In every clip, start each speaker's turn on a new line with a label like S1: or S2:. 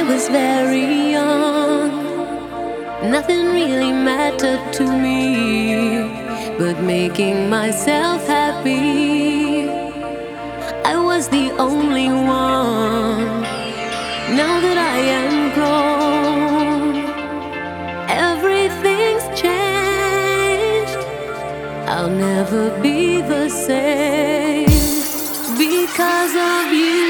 S1: I was very young, nothing really mattered to me but making myself happy. I was the only one. Now that I am grown, everything's changed. I'll never be the same because of you.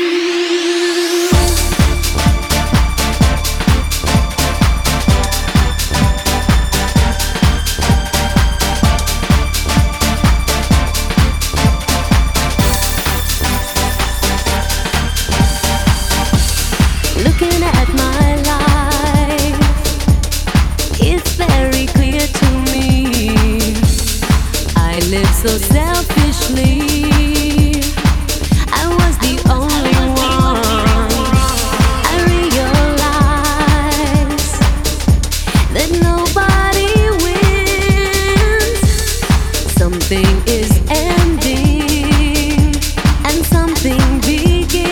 S1: Looking at my life, it's very clear to me. I live so selfishly. I was the only one. I realize that nobody wins. Something is ending and something begins.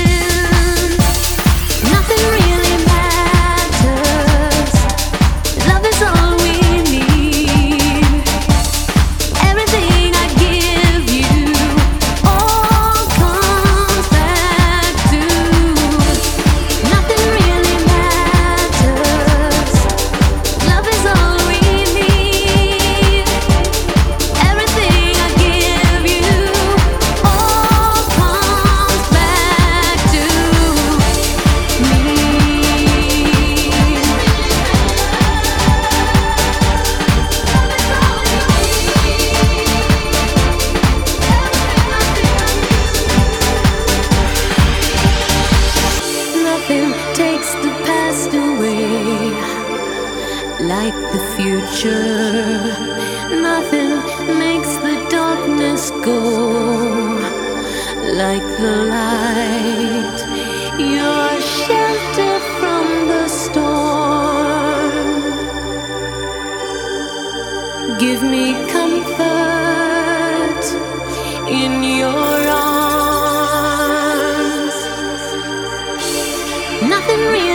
S1: Takes the past away like the future. Nothing makes the darkness go like the light. You're a shelter from the storm. Give me comfort in your arms. Nothing really